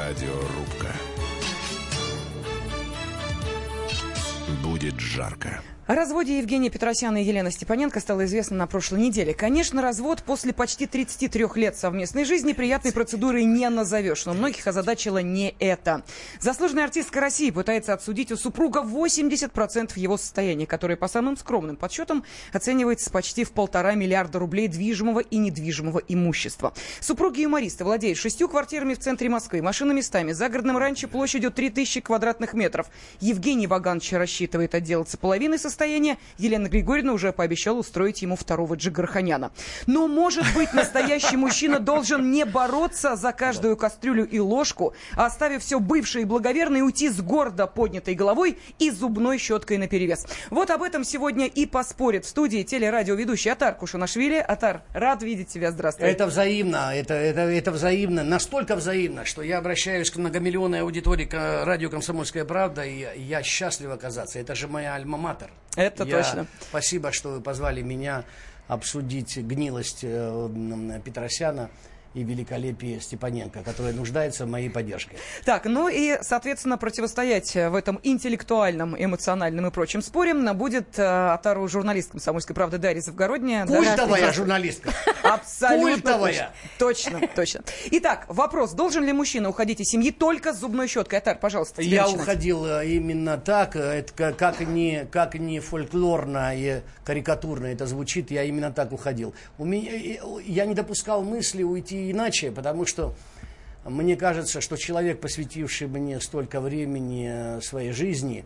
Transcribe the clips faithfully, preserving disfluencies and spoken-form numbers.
Радиорубка. Будет жарко. О разводе Евгения Петросяна и Елены Степаненко стало известно на прошлой неделе. Конечно, развод после почти тридцати трёх лет совместной жизни приятной процедурой не назовешь, но многих озадачило не это. Заслуженная артистка России пытается отсудить у супруга восемьдесят процентов его состояния, которое по самым скромным подсчетам оценивается почти в полтора миллиарда рублей движимого и недвижимого имущества. Супруги юмориста владеют шестью квартирами в центре Москвы, машинами стами, загородным ранчо площадью три тысячи квадратных метров. Евгений Ваганович рассчитывает отделаться половиной состояния. Елена Григорьевна уже пообещала устроить ему второго Джигарханяна. Но, может быть, настоящий мужчина должен не бороться за каждую кастрюлю и ложку, а оставив все бывшее и благоверное, уйти с гордо поднятой головой и зубной щеткой наперевес. Вот об этом сегодня и поспорит в студии телерадиоведущий Атар Кушанашвили. Атар, рад видеть тебя. Здравствуй. Это взаимно, это, это, это взаимно, настолько взаимно, что я обращаюсь к многомиллионной аудитории радио «Комсомольская правда», и я счастлив оказаться. Это же моя альма-матер. Это я... точно. Спасибо, что вы позвали меня обсудить гнилость э, Петросяна и великолепие Степаненко, которая нуждается в моей поддержке. Так, ну и, соответственно, противостоять в этом интеллектуальном, эмоциональном и прочем споре будет э, Атару журналист «Комсомольской правды» Дарья Завгородняя. Культовая да, журналистка. Абсолютно. Культовая. Точно, точно. Итак, вопрос. Должен ли мужчина уходить из семьи только с зубной щеткой? Атар, пожалуйста, тебе Я начинать. уходил именно так. Это как не, как не фольклорно и карикатурно это звучит, я именно так уходил. У меня, я не допускал мысли уйти иначе, потому что мне кажется, что человек, посвятивший мне столько времени своей жизни,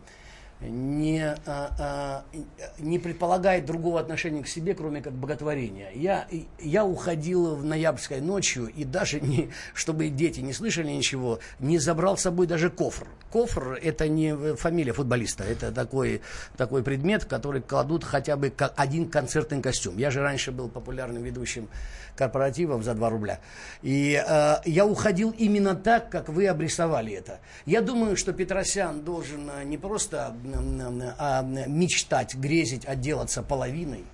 не, а, а, не предполагает другого отношения к себе, кроме как боготворения. Я, я уходил в ноябрьской ночью, и даже, не, чтобы дети не слышали ничего, не забрал с собой даже кофр. Кофр – это не фамилия футболиста, это такой, такой предмет, в который кладут хотя бы один концертный костюм. Я же раньше был популярным ведущим корпоративов за два рубля. И э, я уходил именно так, как вы обрисовали это. Я думаю, что Петросян должен не просто э, э, мечтать, грезить, отделаться половиной,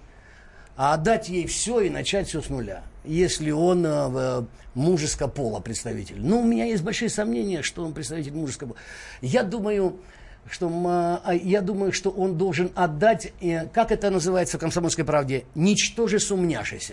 а отдать ей все и начать все с нуля, если он э, мужеского пола представитель. Но у меня есть большие сомнения, что он представитель мужеского пола. Я думаю... Что, я думаю, что он должен отдать, э, как это называется в «Комсомольской правде», ничтоже сумняшися.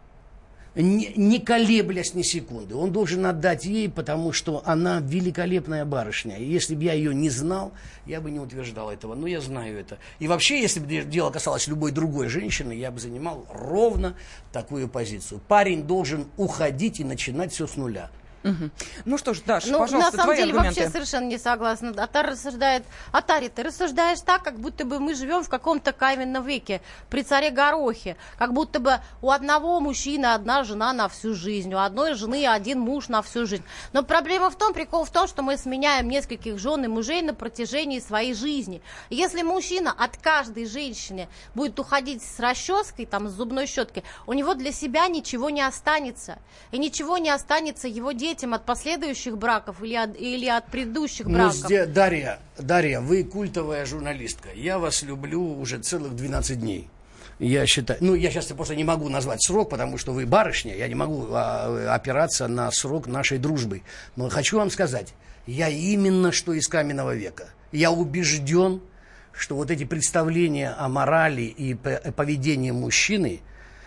Не, не колеблясь ни секунды. Он должен отдать ей, потому что она великолепная барышня. И если бы я ее не знал, я бы не утверждал этого. Но я знаю это. И вообще, если бы дело касалось любой другой женщины, я бы занимал ровно такую позицию. Парень должен уходить и начинать все с нуля. Угу. Ну что ж, Даша, ну, пожалуйста, на самом твои деле аргументы. Вообще совершенно не согласна. Атар рассуждает, Атари, ты рассуждаешь так, как будто бы мы живем в каком-то каменном веке, при царе Горохе, как будто бы у одного мужчины одна жена на всю жизнь, у одной жены один муж на всю жизнь. Но проблема в том, прикол в том, что мы сменяем нескольких жен и мужей на протяжении своей жизни. Если мужчина от каждой женщины будет уходить с расческой, там, с зубной щеткой, у него для себя ничего не останется. И ничего не останется его детям от последующих браков или от, или от предыдущих браков. Ну, здесь, Дарья, Дарья, вы культовая журналистка. Я вас люблю уже целых двенадцать дней. Я считаю, ну, я сейчас просто не могу назвать срок, потому что вы барышня, я не могу а, опираться на срок нашей дружбы. Но хочу вам сказать, я именно что из каменного века. Я убежден, что вот эти представления о морали и поведении мужчины,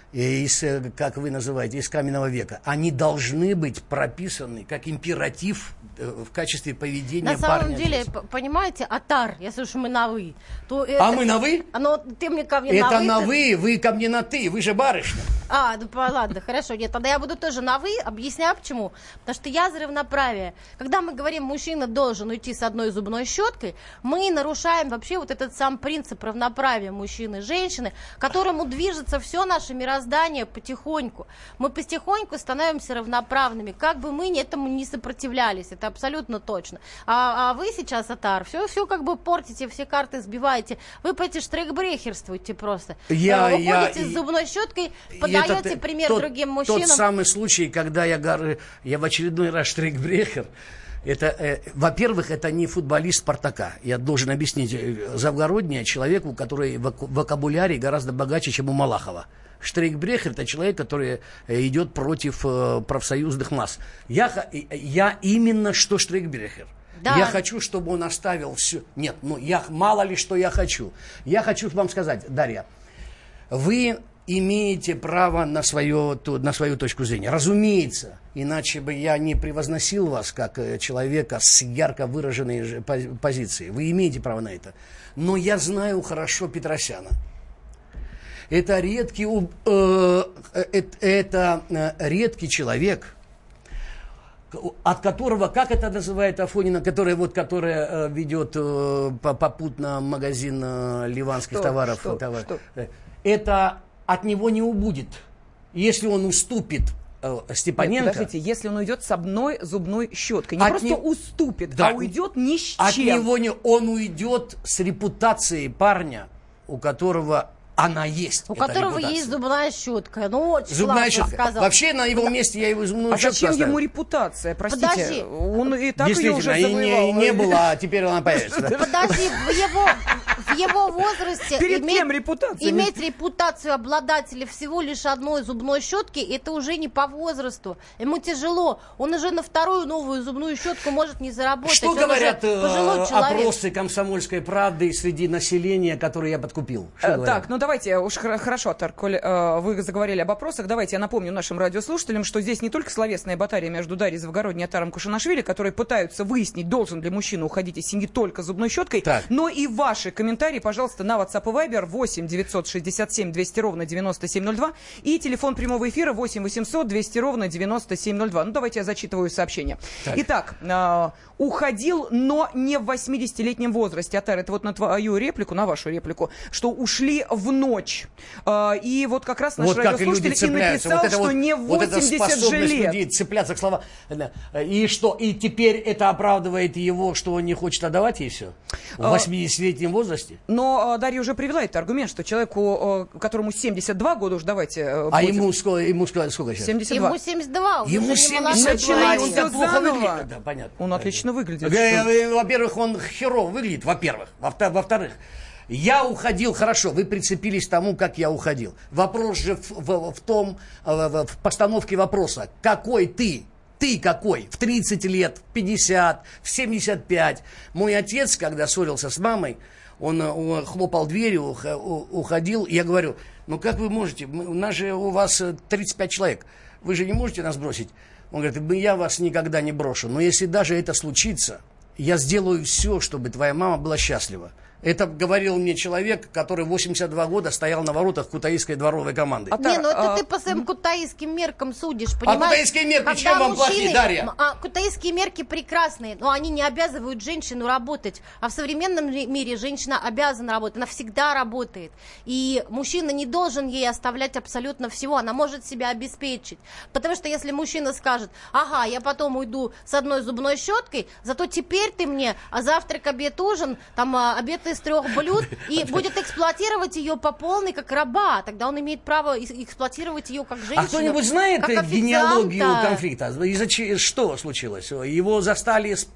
из, как вы называете, из каменного века, они должны быть прописаны как императив в качестве поведения парня. На самом деле, понимаете, Атар, если уж мы на «вы», то... А это, мы на «вы»? Но ты мне ко мне это на «вы». на ты... «вы», вы ко мне на «ты», вы же барышня. А, ну ладно, хорошо, нет, тогда я буду тоже на «вы», объясняю почему. Потому что я за равноправие. Когда мы говорим, мужчина должен уйти с одной зубной щеткой, мы нарушаем вообще вот этот сам принцип равноправия мужчины и женщины, к которому движется все наше мироздание потихоньку. Мы потихоньку становимся равноправными, как бы мы этому не сопротивлялись, это абсолютно точно. А, а вы сейчас, Атар, все, все как бы портите, все карты сбиваете, вы по эти штрейкбрехерствуете просто. Я, вы я, ходите я, с зубной щеткой, подаете это, пример тот, другим мужчинам. Тот самый случай, когда я, я в очередной раз штрейкбрехер. Это, э, во-первых, это не футболист «Спартака». Я должен объяснить. Завгородняя человеку, который вокабулярий гораздо богаче, чем у Малахова. Штрейкбрехер – это человек, который идет против э, профсоюзных масс. Я, я именно что Штрейкбрехер. Да. Я хочу, чтобы он оставил все. Нет, ну я мало ли что я хочу. Я хочу вам сказать, Дарья, вы имеете право на, свое, на свою точку зрения. Разумеется, иначе бы я не превозносил вас как человека с ярко выраженной позицией. Вы имеете право на это. Но я знаю хорошо Петросяна. Это редкий, э, э, это редкий человек, от которого, как это называет Афонина, которая, вот, которая э, ведет э, попутно магазин э, ливанских что, товаров. Что, товар. что? Это от него не убудет. Если он уступит э, Степаненко... Нет, подождите, если он уйдет с одной зубной щеткой. Не просто не... уступит, да, а уйдет ни с чем. От него не... Он уйдет с репутацией парня, у которого... Она есть. У которого репутация. Есть зубная щетка. Ну, очень зубная щетка. Сказал. Вообще на его месте я его зубную а щетку зачем оставил. Ему репутация? Простите. Подожди. Он и так ее уже завоевал. И не, не было, а теперь она появится. Да? Подожди, в его, в его возрасте Перед иметь, кем репутация? иметь репутацию обладателя всего лишь одной зубной щетки, это уже не по возрасту. Ему тяжело. Он уже на вторую новую зубную щетку может не заработать. Что Он говорят опросы «Комсомольской правды» среди населения, которые я подкупил? Что так, ну давайте уж хорошо, Тар, коль э, вы заговорили об опросах, давайте я напомню нашим радиослушателям, что здесь не только словесная баталия между Дарьей Завгородней и Атаром Кушанашвили, которые пытаются выяснить, должен ли мужчина уходить из семьи только зубной щеткой, так. но и ваши комментарии, пожалуйста, на WhatsApp и Viber восемь девятьсот шестьдесят семь двести ровно девяносто семь ноль два и телефон прямого эфира восемь восемьсот двести ровно девяносто семь ноль два. Ну, давайте я зачитываю сообщение. Так. Итак, э, уходил, но не в восьмидесятилетнем возрасте. Атар, это вот на твою реплику, на вашу реплику, что ушли в ночь. И вот как раз наш вот радиослушатель и написал, вот что вот, не восемьдесят вот же лет. Людей цепляться к словам. И что? И теперь это оправдывает его, что он не хочет отдавать ей все? В восьмидесятилетнем возрасте? Но Дарья уже привела этот аргумент, что человеку, которому семьдесят два года, уж давайте... А будет... ему, сколько, ему сколько сейчас? семьдесят два. Ему семьдесят два. Ему семьдесят два. Он Он плохо выглядит. Да, понятно. Он отлично выглядит. Во-первых, он херово выглядит, во-первых. Во-вторых, я уходил, хорошо, вы прицепились к тому, как я уходил. Вопрос же в, в, в том, в, в постановке вопроса, какой ты, ты какой, в тридцать лет, в пятьдесят, в семьдесят пять. Мой отец, когда ссорился с мамой, он, он хлопал дверью, уходил, я говорю, ну как вы можете, у нас же у вас тридцать пять человек, вы же не можете нас бросить? Он говорит, я вас никогда не брошу, но если даже это случится, я сделаю все, чтобы твоя мама была счастлива. Это говорил мне человек, который в восемьдесят два года стоял на воротах кутаисской дворовой команды. Не, ну это а... ты по своим кутаисским меркам судишь, понимаешь? А кутаисские мерки чем вам плохие, Дарья? А, кутаисские мерки прекрасные, но они не обязывают женщину работать. А в современном мире женщина обязана работать, она всегда работает. И мужчина не должен ей оставлять абсолютно всего, она может себя обеспечить. Потому что если мужчина скажет, ага, я потом уйду с одной зубной щеткой, зато теперь ты мне завтрак, обед, ужин, там обед из трех блюд, и будет эксплуатировать ее по полной, как раба. Тогда он имеет право эксплуатировать ее как женщину. А кто-нибудь знает генеалогию конфликта? Из-за что случилось? Его застали с,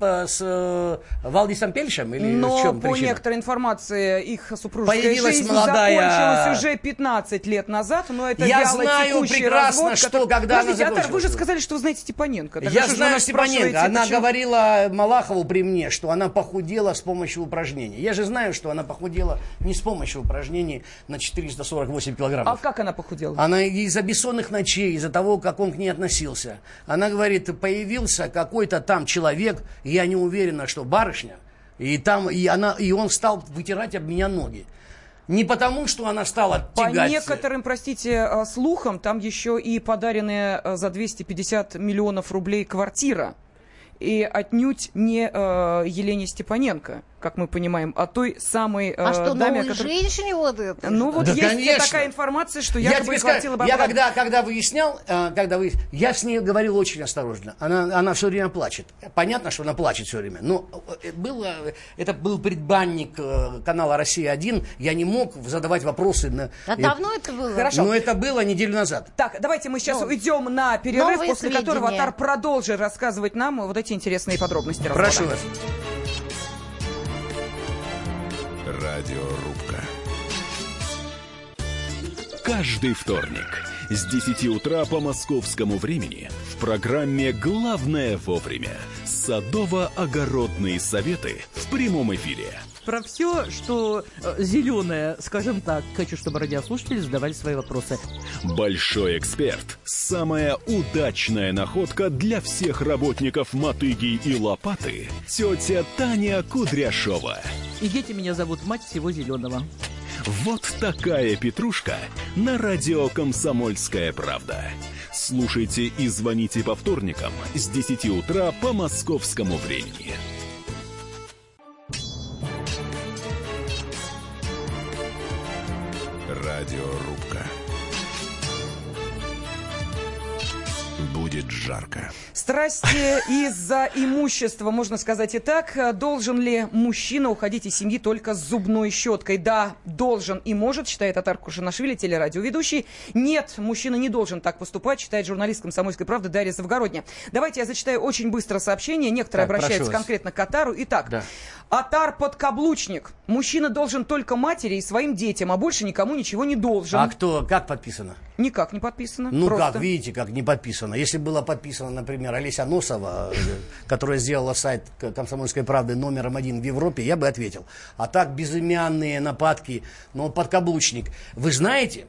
с Валдисом Пельшем? Или Но в чем по причина? некоторой информации их супружеская Появилась жизнь молодая... закончилась уже пятнадцать лет назад, но это Я знаю прекрасно, развод, что который... когда Подождите, она Атар, вы же сказали, что вы знаете Степаненко. Так я знаю Степаненко. Она почему... говорила Малахову при мне, что она похудела с помощью упражнений. Я же знаю, что она похудела не с помощью упражнений на четыреста сорок восемь килограммов. А как она похудела? Она из-за бессонных ночей, из-за того, как он к ней относился. Она говорит, появился какой-то там человек, и я не уверена, что барышня, и, там, и, она, и он стал вытирать об меня ноги. Не потому, что она стала тягать. По некоторым, простите, слухам, там еще и подаренная за двести пятьдесят миллионов рублей квартира. И отнюдь не э, Елене Степаненко, как мы понимаем, а той самой э, а что, даме, новой которая... женщине вот это? Ну вот да, есть конечно. такая информация, что я якобы хватило бы... Я когда, когда выяснял, э, когда вы, я с ней говорил очень осторожно. Она, она все время плачет. Понятно, что она плачет все время. Но было, это был предбанник э, канала «Россия один». Я не мог задавать вопросы. На... А давно это было? Хорошо. Но это было неделю назад. Так, давайте мы сейчас ну, уйдем на перерыв, после сведения. которого Атар продолжит рассказывать нам вот эти интересные подробности. Прошу вас. Радиорубка. каждый вторник с десяти утра по московскому времени в программе «Главное вовремя» садово-огородные советы в прямом эфире. Про все, что э, зеленое, скажем так, хочу, чтобы радиослушатели задавали свои вопросы. Большой эксперт. Самая удачная находка для всех работников мотыги и лопаты. Тетя Таня Кудряшова. И дети меня зовут мать всего зеленого. Вот такая петрушка на радио «Комсомольская правда». Слушайте и звоните по вторникам с десяти утра по московскому времени. Радиорубка. Будет жарко. Страсти из-за имущества, можно сказать и так. Должен ли мужчина уходить из семьи только с зубной щеткой? Да, должен и может, считает Атар Кушанашвили, телерадиоведущий. Нет, мужчина не должен так поступать, считает журналист «Комсомольской правды» Дарья Завгородня. Давайте я зачитаю очень быстро сообщение. Некоторые так, обращаются конкретно к Атару. Итак, да. Атар подкаблучник. Мужчина должен только матери и своим детям, а больше никому ничего не должен. А кто, как подписано? Никак не подписано. Ну просто. как, видите, как не подписано. Если было подписано, например, Олеся Носова, которая сделала сайт «Комсомольской правды» номером один в Европе, я бы ответил. А так, безымянные нападки, но подкаблучник. Вы знаете,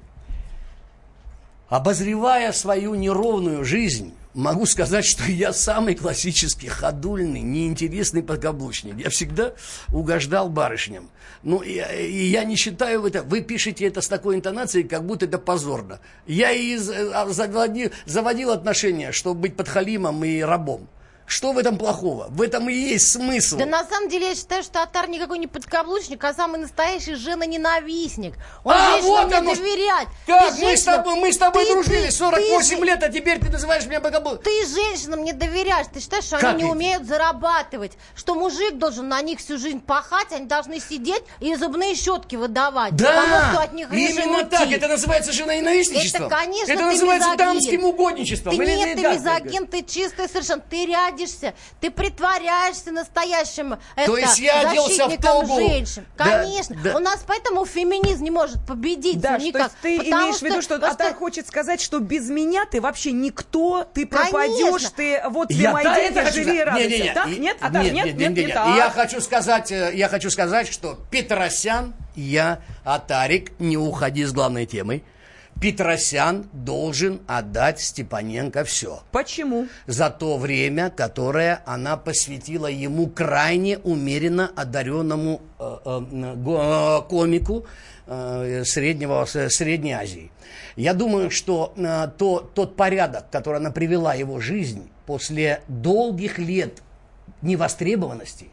обозревая свою неровную жизнь, могу сказать, что я самый классический, ходульный, неинтересный подкаблучник. Я всегда угождал барышням. Ну, и, и я не считаю это... Вы пишете это с такой интонацией, как будто это позорно. Я и заводил, заводил отношения, чтобы быть подхалимом и рабом. Что в этом плохого? В этом и есть смысл. Да на самом деле я считаю, что Атар никакой не подкаблучник, а самый настоящий женоненавистник. Он а, женщинам вот не оно... доверять. Как? Ты Мы, женщина... с тобой, мы с тобой ты, дружили ты, сорок восемь ты... лет, а теперь ты называешь меня подкаблучником. Ты женщинам не доверяешь. Ты считаешь, что как они не это? умеют зарабатывать, что мужик должен на них всю жизнь пахать, они должны сидеть и зубные щетки выдавать. Да, потому что от них именно уйти. так. Это называется женоненавистничеством. Это, конечно, это ты называется мизогин. дамским угодничеством. Ты Или нет, не ты так, мизогин, ты чистый совершенно. Ты рядишься, ты притворяешься настоящим То это, есть я оделся в тогу. женщин. Да, Конечно. да. У нас поэтому феминизм не может победить. Да, ну, что есть ты имеешь в виду, что просто... Атар хочет сказать, что без меня ты вообще никто, ты пропадешь, Конечно. ты вот тебе Я мои да, деньги, хочу... живи и радуйся. не, не, не. Да? И... Нет, Атар, нет, нет, нет, нет, нет, нет. И я хочу сказать, я хочу сказать, что Петросян, я, Атарик, не уходи с главной темы. Петросян должен отдать Степаненко все. Почему? За то время, которое она посвятила ему крайне умеренно одаренному э, э, комику э, среднего, Средней Азии. Я думаю, что э, то, тот порядок, который она привела его жизнь после долгих лет невостребованности.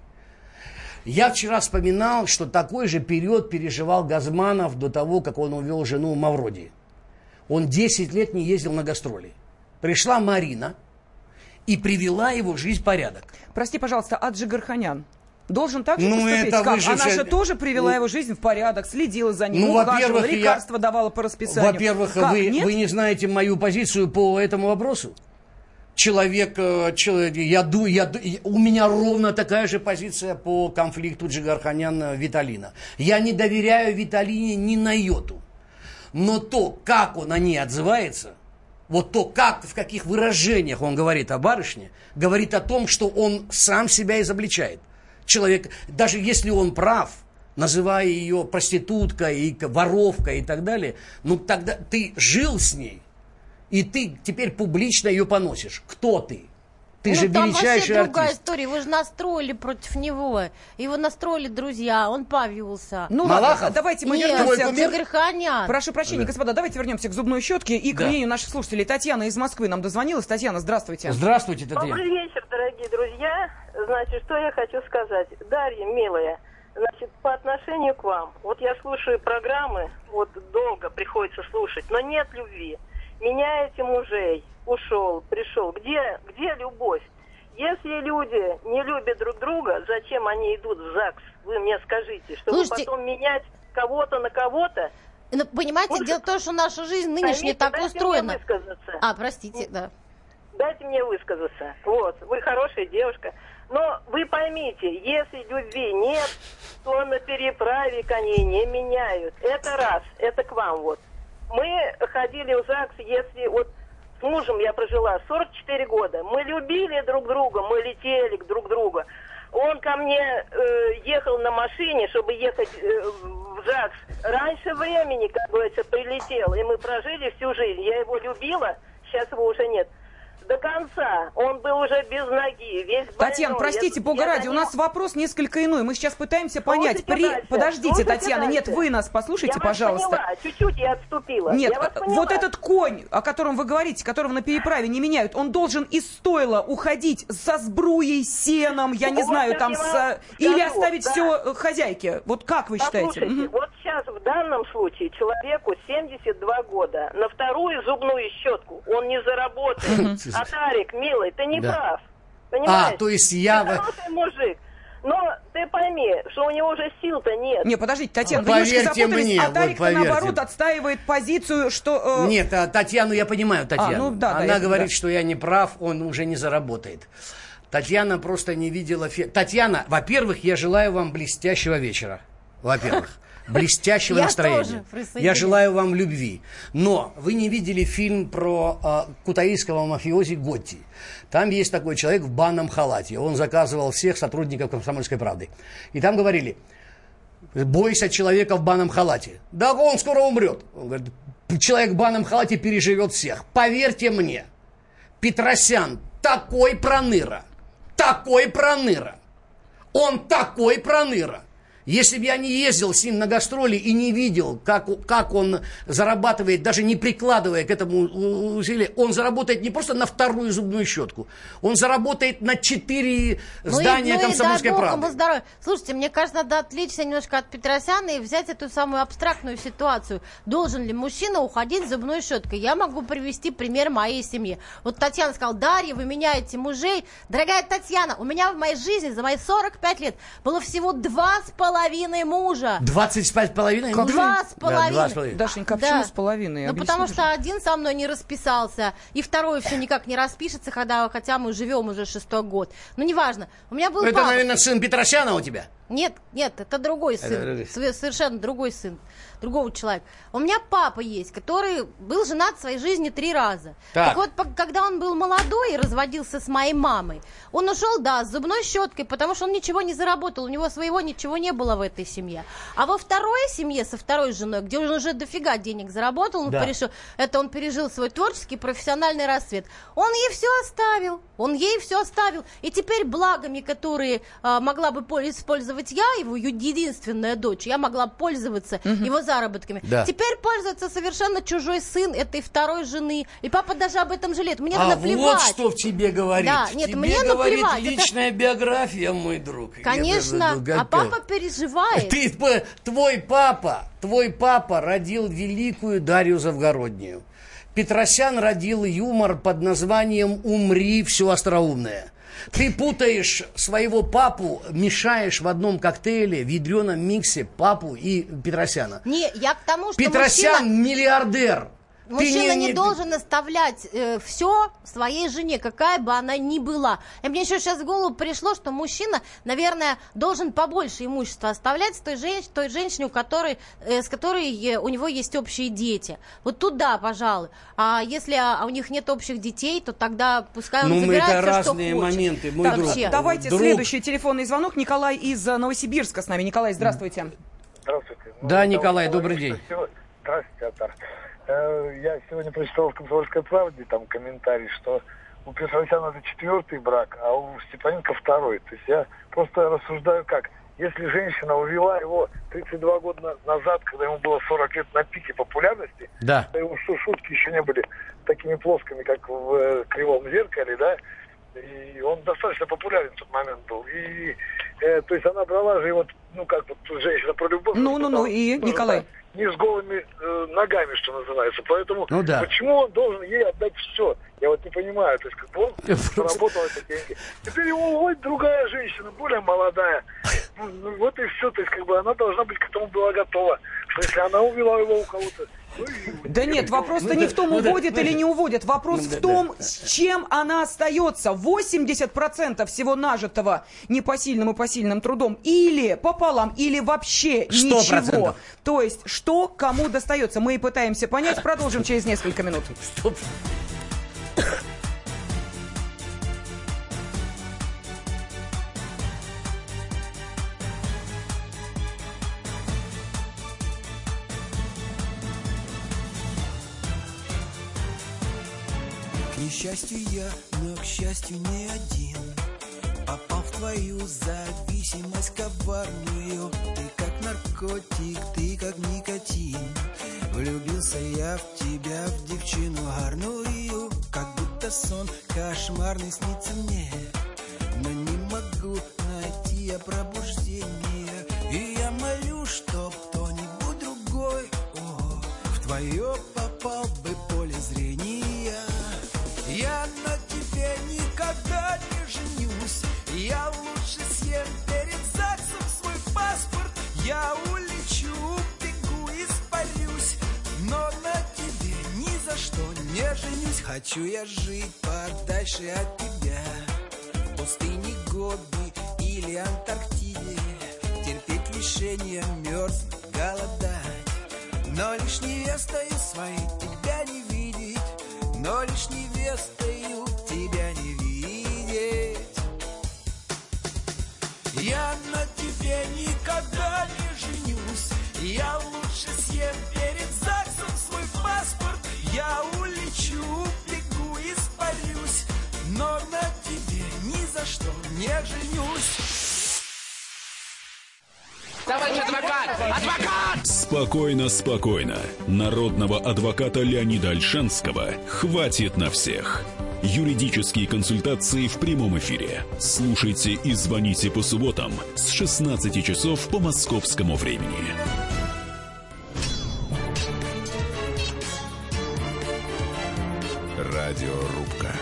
Я вчера вспоминал, что такой же период переживал Газманов до того, как он увел жену в Мавроди. Он десять лет не ездил на гастроли. Пришла Марина и привела его жизнь в порядок. Прости, пожалуйста, а Джигарханян должен так же ну, поступить? Это как? же Она все... же тоже привела ну, его жизнь в порядок, следила за ним, ну, ухаживала, лекарства я... давала по расписанию. Во-первых, вы, вы не знаете мою позицию по этому вопросу. Человек, человек я, ду, я, у меня ровно такая же позиция по конфликту Джигарханян-Виталина. Я не доверяю Виталине ни на йоту. Но то, как он о ней отзывается, вот то, как, в каких выражениях он говорит о барышне, говорит о том, что он сам себя изобличает. Человек, даже если он прав, называя ее проституткой, и воровкой и так далее, ну тогда ты жил с ней, и ты теперь публично ее поносишь. Кто ты? Ты ну, же там величайший вообще другая артист. история. Вы же настроили против него. Его настроили друзья, он повелся. Ну Малахов? ладно, давайте мы Нет, вернемся. Джигарханян. Прошу прощения, да. Господа, давайте вернемся к зубной щетке и к да. мнению наших слушателей. Татьяна из Москвы нам дозвонилась. Татьяна, здравствуйте. Здравствуйте, Татьяна. Добрый вечер, дорогие друзья. Значит, что я хочу сказать. Дарья, милая, значит, по отношению к вам. Вот я слушаю программы, вот долго приходится слушать, но нет любви. Меняете мужей, ушел, пришел. Где, где любовь? Если люди не любят друг друга, зачем они идут в ЗАГС? Вы мне скажите, чтобы Слушайте, потом менять кого-то на кого-то. Ну, понимаете, вот, дело в том, что наша жизнь нынешняя так устроена. А, простите, да. Дайте мне высказаться. Вот, вы хорошая девушка. Но вы поймите, если любви нет, то на переправе коней не меняют. Это раз, это к вам вот. мы ходили в ЗАГС, если вот с мужем я прожила сорок четыре года. Мы любили друг друга, мы летели друг к другу. Он ко мне э, ехал на машине, чтобы ехать э, в ЗАГС. Раньше времени, как говорится, прилетел. И мы прожили всю жизнь. Я его любила, сейчас его уже нет. До конца. Он был уже без ноги, весь больной. Татьяна, простите, я, Бога я ради, у нас вопрос несколько иной. Мы сейчас пытаемся понять. При... Дальше. Подождите, Слушайте Татьяна, дальше. нет, вы нас послушайте, я пожалуйста. Вас поняла. Чуть-чуть я отступила. Нет, я вас вот этот конь, о котором вы говорите, которого на переправе не меняют, он должен из стойла уходить со сбруей, сеном, я не вот знаю, там, с... скажу, или оставить да. все хозяйке. Вот как вы считаете? Послушайте, Угу. вот сейчас в данном случае человеку семьдесят два года. На вторую зубную щетку он не заработает. А Тарик, милый, ты не Да. прав. Понимаешь? А, то есть я... Ты хороший мужик. Но ты пойми, что у него уже сил-то нет. Не, подождите, Татьяна, Ну, вы немножко поверьте запутались, мне, а вот Тарик, поверьте. наоборот, отстаивает позицию, что... э, Нет, а Татьяну я понимаю, Татьяну. А, ну да, да, Она это говорит, да. что я не прав, он уже не заработает. Татьяна просто не видела... Фе... Татьяна, во-первых, я желаю вам блестящего вечера. Во-первых. Блестящего Я настроения. тоже присоединяюсь. Я желаю вам любви. Но вы не видели фильм про э, кутаисского мафиози Готти. Там есть такой человек в банном халате. Он заказывал всех сотрудников «Комсомольской правды». И там говорили: бойся человека в банном халате. Да он скоро умрет. Он говорит, человек в банном халате переживет всех. Поверьте мне, Петросян такой проныра. Такой проныра. Он такой проныра. Если бы я не ездил с ним на гастроли и не видел, как, как он зарабатывает, даже не прикладывая к этому усилия, он заработает не просто на вторую зубную щетку, он заработает на четыре здания ну и, «Комсомольской ну и дай правды». Бог ему здоровья. Слушайте, мне кажется, надо отвлечься немножко от Петросяна и взять эту самую абстрактную ситуацию. Должен ли мужчина уходить с зубной щеткой? Я могу привести пример моей семьи. Вот Татьяна сказала: Дарья, вы меняете мужей. Дорогая Татьяна, у меня в моей жизни за мои сорок пять лет было всего два с половиной мужа. двадцать пять с половиной? Как? Два с половиной. Да, два с половиной. Дашенька, а Да. почему с половиной? Ну, Объясните потому же. что один со мной не расписался, и второй все никак не распишется, когда, хотя мы живем уже шестой год. Ну, неважно. У меня был Это, папа. наверное, сын Петросяна у тебя? Нет, нет, это другой сын. другой. Све- Совершенно другой сын. Другого человека. У меня папа есть, который был женат в своей жизни три раза. Так. Так, вот, по- когда он был молодой и разводился с моей мамой, он ушел, да, с зубной щеткой, потому что он ничего не заработал, у него своего ничего не было в этой семье. А во второй семье, со второй женой, где он уже дофига денег заработал, он Да. перешел, это он пережил свой творческий профессиональный расцвет, он ей все оставил, он ей все оставил. И теперь благами, которые а, могла бы пол- использовать я, его ю- единственная дочь, я могла бы пользоваться его заработками. Да. Теперь пользуется совершенно чужой сын этой второй жены. И папа даже об этом жалеет. Мне А наплевать. вот что в тебе говорит. Да, В нет, тебе мне говорит наплевать. личная биография, мой друг. Я Конечно, даже- а папа переживает. Ты, п- твой папа, твой папа родил великую Дарью Завгороднюю. Петросян родил юмор под названием «Умри, все остроумное». Ты путаешь своего папу, мешаешь в одном коктейле, в ядреном миксе папу и Петросяна. Не, я к тому, что Петросян мужчина... миллиардер. Ты Мужчина не, не должен оставлять э, все своей жене, какая бы она ни была. И мне еще сейчас в голову пришло, что мужчина, наверное, должен побольше имущества оставлять той, женщ... той женщине, у которой, э, с которой э, у него есть общие дети. Вот туда, пожалуй. А если а, у них нет общих детей, то тогда пускай он Ну, мы забирает это все, разные что хочет. моменты, мой Так, друг. вообще. Давайте Друг. следующий телефонный звонок. Николай из э, Новосибирска с нами. Николай, здравствуйте. Здравствуйте. Да, Ну, Николай, я добрый говорю, день. что сегодня- Здравствуйте, Атар. Э, Я сегодня прочитал в «Комсомольской правде» там комментарий, что у Петросяна это четвертый брак, а у Степаненко второй. То есть я просто рассуждаю как. Если женщина увела его тридцать два года на- назад, когда ему было сорок лет, на пике популярности, Да. то его шу- шутки еще не были такими плоскими, как в э, «Кривом зеркале», да, и он достаточно популярен в тот момент был. И, э, то есть она брала же его, ну, как вот женщина про любовь. Ну-ну-ну, и, тоже, Николай? да, не с голыми э, ногами, что называется. Поэтому Ну да. почему он должен ей отдать все? Я вот не понимаю. То есть как бы он заработал эти деньги. Теперь его уводит другая женщина, более молодая. Ну, вот и все. То есть, как бы, она должна быть к этому была готова. Что если она увела его у кого-то... Ну, и... Да нет, вопрос-то ну, не да, в том, ну, уводит да, или не уводит. Вопрос ну, в да, том, да. с чем она остается. восемьдесят процентов всего нажитого непосильным и посильным трудом. Или пополам, или вообще сто процентов. ничего. То есть, что кому достается. Мы и пытаемся понять. Продолжим через несколько минут. Стоп. К несчастью я, но к счастью не один. Попал в твою зависимость коварную. Ты как наркотик, ты как никотин. Влюбился я в тебя, в девчину гарную. Как будто сон кошмарный снится мне. Но не могу найти я пробуждение. И я молю, чтоб кто-нибудь другой о, в твое попал бы поле зрения. Я на тебе никогда не женюсь. Я лучше съем перед ЗАГСом свой паспорт. Я улечу, бегу, испарюсь. Но на тебе ни за что не женюсь. Хочу я жить подальше от тебя. В пустыне Гоби или Антарктиде. Терпеть лишения, мерзнуть, голодать. Но лишь невестою своей тебя не видеть. Но лишь невестою тебя не видеть. Я на тебе никогда не женюсь. Я лучше съем перед ЗАГСом свой паспорт. Я улечу, бегу, испарюсь. Но на тебе ни за что не женюсь. Товарищ адвокат! Адвокат! Спокойно, спокойно. Народного адвоката Леонида Ольшанского хватит на всех. Юридические консультации в прямом эфире. Слушайте и звоните по субботам с шестнадцати часов по московскому времени. Радиорубка.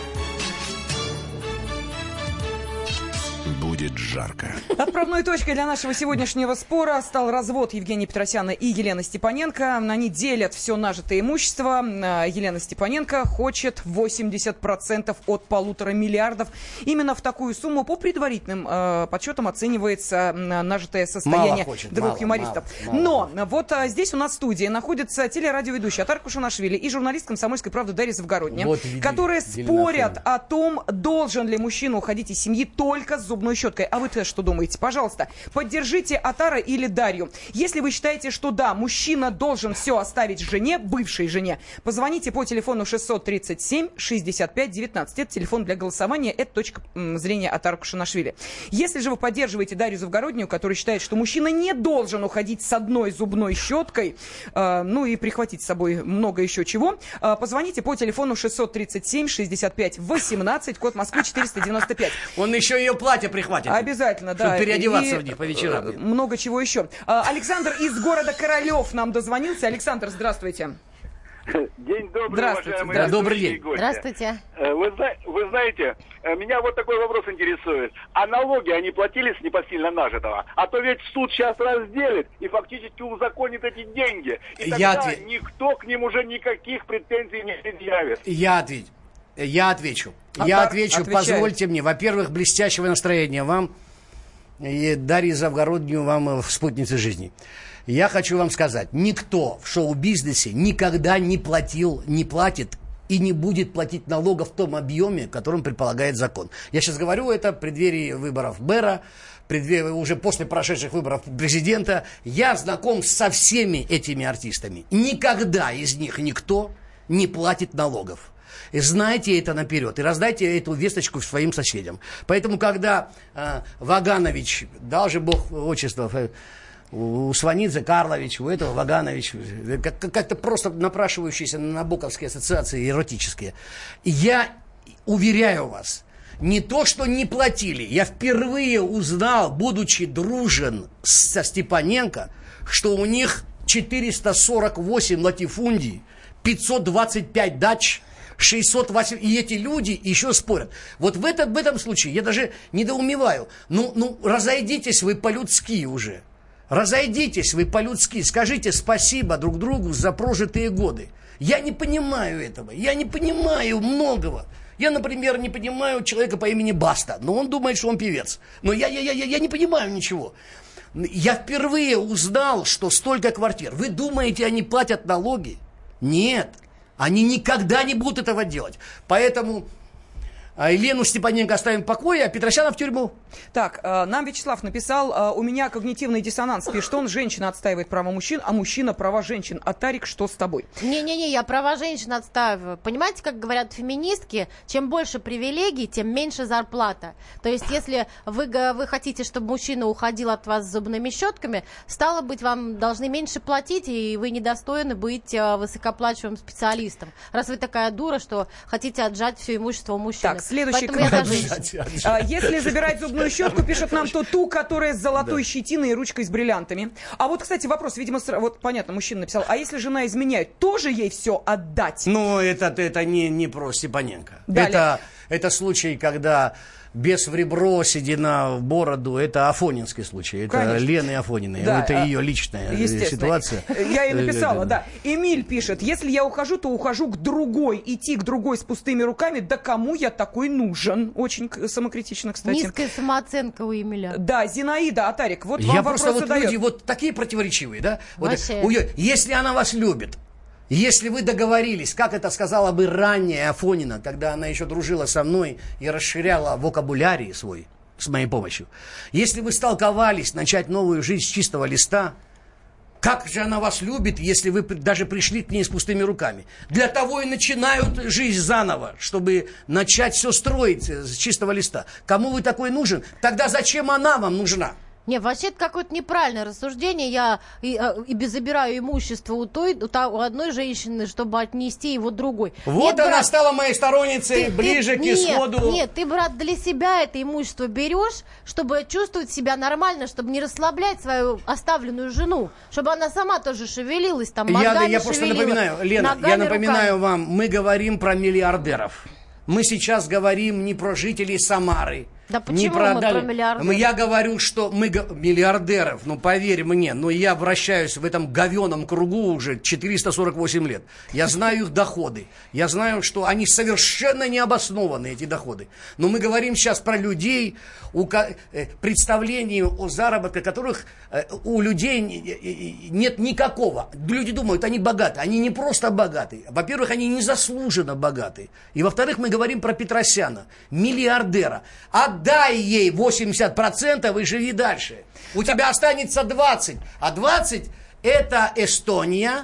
Будет жарко. Отправной точкой для нашего сегодняшнего спора стал развод Евгения Петросяна и Елены Степаненко. Они делят все нажитое имущество. Елена Степаненко хочет восемьдесят процентов от полутора миллиардов. Именно в такую сумму по предварительным э, подсчетам оценивается нажитое состояние хочет, двух мало, юмористов. Мало, мало. Но вот а, здесь у нас в студии находится телерадиоведущий Атар Кушанашвили и журналист «Комсомольской правды» Дарья Завгородняя, вот, види, которые спорят о том, должен ли мужчина уходить из семьи только с зубной щеткой. А вы-то что думаете? Пожалуйста, поддержите Атара или Дарью. Если вы считаете, что да, мужчина должен все оставить жене, бывшей жене, позвоните по телефону шестьсот тридцать семь шестьдесят пять девятнадцать. Это телефон для голосования, это точка зрения Атара Кушанашвили. Если же вы поддерживаете Дарью Завгороднюю, которая считает, что мужчина не должен уходить с одной зубной щеткой, э, ну и прихватить с собой много еще чего, э, позвоните по телефону шестьсот тридцать семь шестьдесят пять восемнадцать, код Москвы четыреста девяносто пять. Он еще ее платье прихватит. Обязательно, да. Чтобы переодеваться и в них по вечерам. Много чего еще. Александр из города Королев нам дозвонился. Александр, здравствуйте. День добрый, здравствуйте. уважаемые Да, добрый день. гости. Здравствуйте. Вы, вы знаете, меня вот такой вопрос интересует. А налоги они платили с непосильно нажитого? А то ведь суд сейчас разделит и фактически узаконит эти деньги. И Я тогда ответ... никто к ним уже никаких претензий не предъявит. Я отвечу. Я отвечу. Атар, Я отвечу. отвечает. Позвольте мне. Во-первых, блестящего настроения вам и Дарье Завгороднюю вам в «Спутнице жизни». Я хочу вам сказать, никто в шоу-бизнесе никогда не платил, не платит и не будет платить налога в том объеме, которым предполагает закон. Я сейчас говорю это в преддверии выборов мэра, преддверии, уже после прошедших выборов президента. Я знаком со всеми этими артистами. Никогда из них никто не платит налогов. И знайте это наперед, и раздайте эту весточку своим соседям. Поэтому, когда э, Ваганович, дал же Бог отчество, у Сванидзе Карлович, у этого Ваганович, как- как-то просто напрашивающиеся на набоковские ассоциации эротические. Я уверяю вас, не то, что не платили, я впервые узнал, будучи дружен со Степаненко, что у них четыреста сорок восемь латифундий, пятьсот двадцать пять дач, шестьсот восемь, и эти люди еще спорят. Вот в, это, в этом случае я даже недоумеваю. Ну, ну, разойдитесь вы по-людски уже. Разойдитесь вы по-людски. Скажите спасибо друг другу за прожитые годы. Я не понимаю этого. Я не понимаю многого. Я, например, не понимаю человека по имени Баста. Но он думает, что он певец. Но я, я, я, я не понимаю ничего. Я впервые узнал, что столько квартир. Вы думаете, они платят налоги? Нет. Они никогда не будут этого делать. Поэтому Елену Степаненко оставим в покое, а Петросяна в тюрьму. Так, нам Вячеслав написал, у меня когнитивный диссонанс. Пишет он, женщина отстаивает права мужчин, а мужчина права женщин. А Тарик, что с тобой? Не-не-не, я права женщин отстаиваю. Понимаете, как говорят феминистки, чем больше привилегий, тем меньше зарплата. То есть, если вы, вы хотите, чтобы мужчина уходил от вас с зубными щетками, стало быть, вам должны меньше платить, и вы недостойны быть высокоплачиваемым специалистом. Раз вы такая дура, что хотите отжать все имущество у мужчины. Так, следующий комментарий. Если забирать зубную щетку, пишет нам, то ту, которая с золотой да. щетиной и ручкой с бриллиантами. А вот, кстати, вопрос, видимо, вот понятно, мужчина написал, а если жена изменяет, тоже ей все отдать? Ну, это, это не, не про Степаненко. Это, это случай, когда бес в ребро, седина в бороду, это афонинский случай. Это Конечно. Лены Афониной. Да, это а, ее личная ситуация. Я ей написала, да. Эмиль пишет, если я ухожу, то ухожу к другой. Идти к другой с пустыми руками, да кому я такой нужен? Очень самокритично, кстати. Низкая самооценка у Эмиля. Да, Зинаида, Атарик, вот вам я вопрос просто задает. Вот люди вот такие противоречивые, да? Вот, если она вас любит, если вы договорились, как это сказала бы ранее Афонина, когда она еще дружила со мной и расширяла вокабулярий свой с моей помощью. Если вы столковались начать новую жизнь с чистого листа, как же она вас любит, если вы даже пришли к ней с пустыми руками? Для того и начинают жизнь заново, чтобы начать все строить с чистого листа. Кому вы такой нужен? Тогда зачем она вам нужна? Не, вообще это какое-то неправильное рассуждение. Я и, и забираю имущество у той, у, та, у одной женщины, чтобы отнести его другой. Вот нет, она брат, стала моей сторонницей, ты, ближе ты, к исходу. Нет, нет, ты, брат, для себя это имущество берешь, чтобы чувствовать себя нормально, чтобы не расслаблять свою оставленную жену, чтобы она сама тоже шевелилась, там, мозгами Я, я просто шевелила, напоминаю, Лена, ногами, я напоминаю руками. вам, мы говорим про миллиардеров. Мы сейчас говорим не про жителей Самары. Да почему не про, мы про миллиардеров? Я говорю, что мы миллиардеров, ну поверь мне, но я вращаюсь в этом говеном кругу уже четыреста сорок восемь лет. Я знаю их доходы. Я знаю, что они совершенно необоснованы, эти доходы. Но мы говорим сейчас про людей, у представлений о заработке которых у людей нет никакого. Люди думают, они богаты. Они не просто богаты. Во-первых, они незаслуженно богаты. И во-вторых, мы говорим про Петросяна, миллиардера. Отдай ей восемьдесят процентов и живи дальше. У да. тебя останется двадцать. А двадцать это Эстония,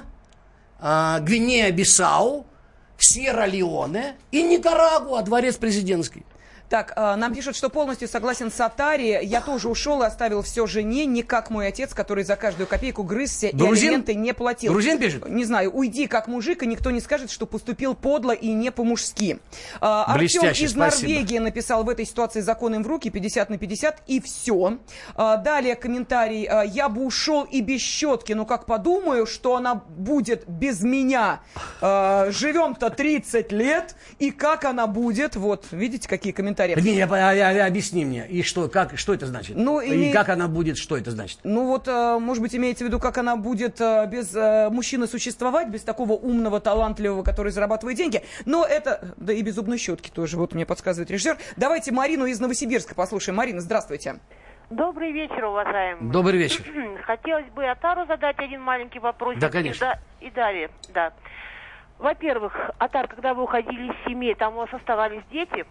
э, Гвинея-Бисау, Сьерра-Леоне и Никарагуа, дворец президентский. Так, э, нам пишут, что полностью согласен с Атари. Я тоже ушел и оставил все жене, не как мой отец, который за каждую копейку грызся и алименты не платил. Грузин пишет? Не знаю, уйди как мужик, и никто не скажет, что поступил подло и не по-мужски. Э, Артем из спасибо. Норвегии написал, в этой ситуации закон им в руки, пятьдесят на пятьдесят, и все. Э, далее комментарий. Э, я бы ушел и без щетки, но как подумаю, что она будет без меня. Э, живем-то тридцать лет, и как она будет? Вот, видите, какие комментарии. Не, я, я, я, объясни мне, и что, как, что это значит? Ну, и име... как она будет, что это значит? Ну вот, может быть, имеется в виду, как она будет без мужчины существовать, без такого умного, талантливого, который зарабатывает деньги. Но это, да и без зубной щетки тоже, вот мне подсказывает режиссер. Давайте Марину из Новосибирска послушаем. Марина, здравствуйте. Добрый вечер, уважаемый. Добрый вечер. Хотелось бы Атару задать один маленький вопрос. Да, конечно. И, и далее, да. Во-первых, Атар, когда вы уходили из семьи, там у вас оставались дети?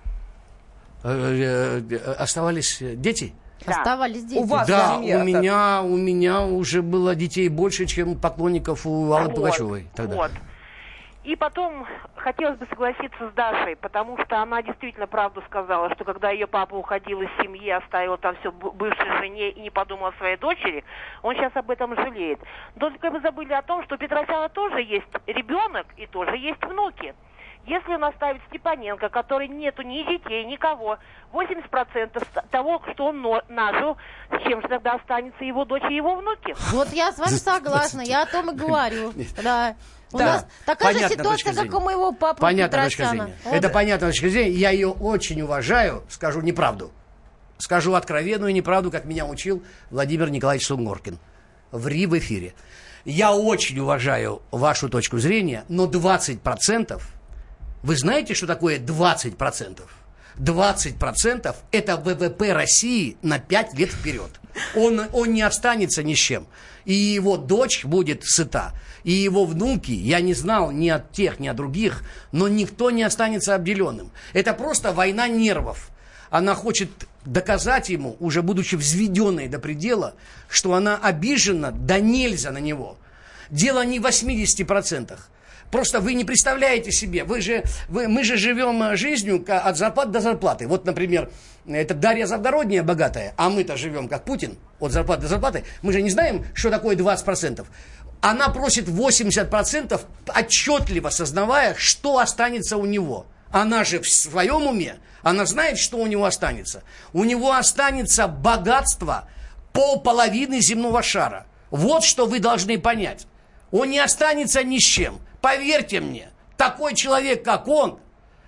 Оставались дети? Да. Оставались дети. У вас да, семья, у меня, у меня уже было детей больше, чем поклонников у Аллы вот, Пугачевой тогда. Вот. И потом хотелось бы согласиться с Дашей, потому что она действительно правду сказала, что когда ее папа уходил из семьи, оставил там все бывшей жене и не подумал о своей дочери, он сейчас об этом жалеет. Только вы забыли о том, что у Петросяна тоже есть ребенок и тоже есть внуки. Если он оставит Степаненко, который нету ни детей, никого, восемьдесят процентов того, что он нажил, с чем же тогда останется его дочь и его внуки? Вот я с вами согласна, я о том и говорю. Да. У Да, нас такая же понятная точка ситуация, как у зрения. моего папы Понятная точка Петросяна. зрения. Вот. Это понятная точка зрения. Я ее очень уважаю, скажу неправду. Скажу откровенную неправду, как меня учил Владимир Николаевич Сунгоркин. Ври в эфире. Я очень уважаю вашу точку зрения, но двадцать процентов... Вы знаете, что такое двадцать процентов? двадцать процентов это ВВП России на пять лет вперед. Он, он не останется ни с чем. И его дочь будет сыта. И его внуки, я не знал ни от тех, ни от других, но никто не останется обделенным. Это просто война нервов. Она хочет доказать ему, уже будучи взведенной до предела, что она обижена да нельзя на него. Дело не в восьмидесяти процентах. Просто вы не представляете себе, вы же, вы, мы же живем жизнью от зарплаты до зарплаты. Вот, например, это Дарья Завгородняя богатая, а мы-то живем как Путин, от зарплаты до зарплаты. Мы же не знаем, что такое двадцать процентов. Она просит восемьдесят процентов, отчетливо сознавая, что останется у него. Она же в своем уме, она знает, что у него останется. У него останется богатство полполовины земного шара. Вот что вы должны понять. Он не останется ни с чем. Поверьте мне, такой человек, как он,